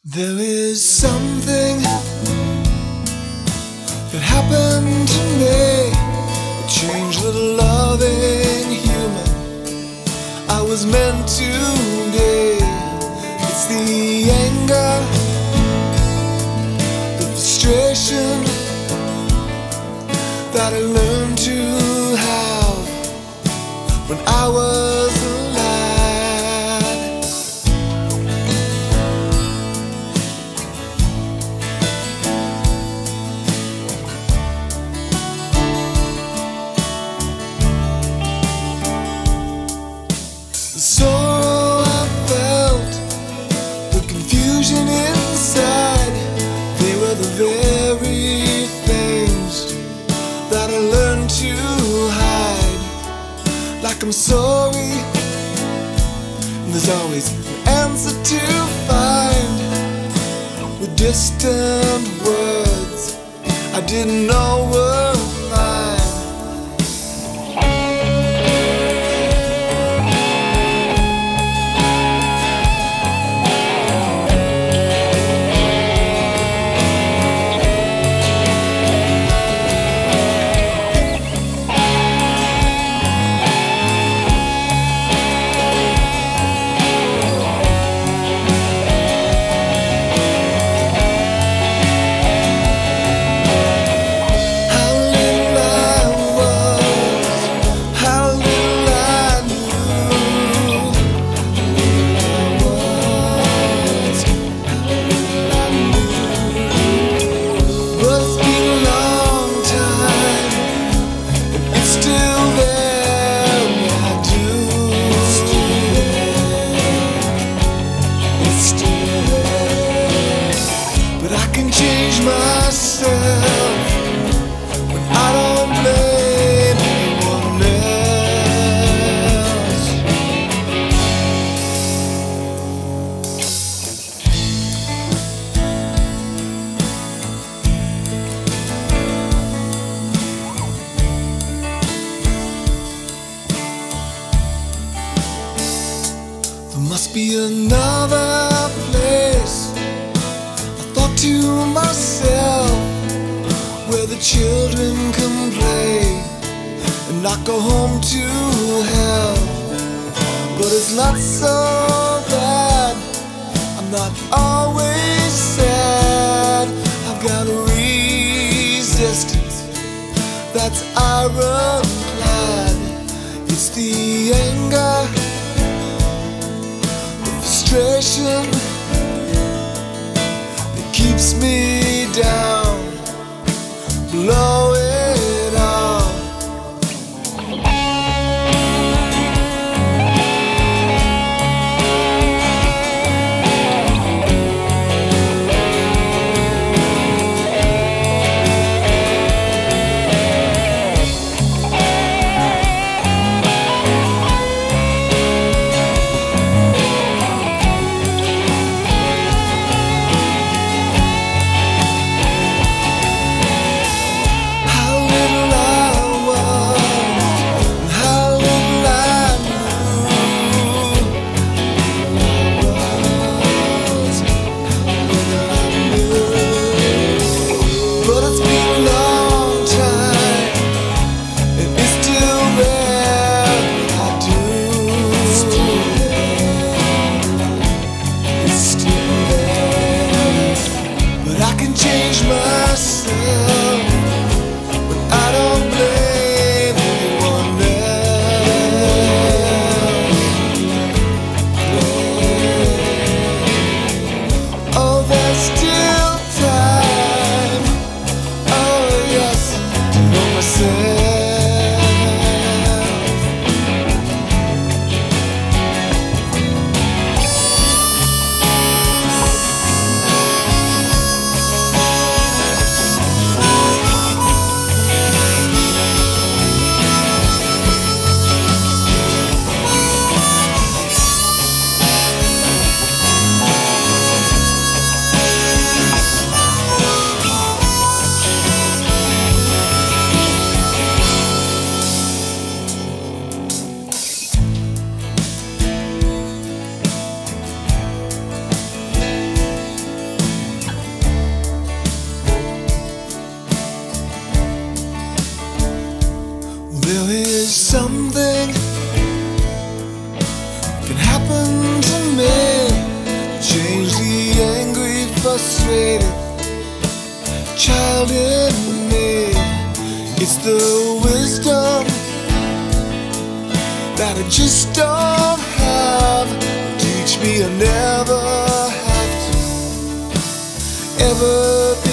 There is something that happened to me, a change the loving human I was meant to be. It's the anger, the frustration that I learned to have when I was a lad. The sorrow I felt, the confusion inside, they were the very things that I learned to hide. Like I'm sorry, and there's always an answer to find. With distant words I didn't know were mine. Myself when I don't blame anyone else. There must be another place, I thought to myself, where the children can play and not go home to hell. But it's not so bad, I'm not always sad. I've got a resistance that's ironclad. It's the anger, the frustration that keeps me down. Blow it all. something can happen to me, change the angry, frustrated child in me. It's the wisdom that I just don't have. Teach me I never have to ever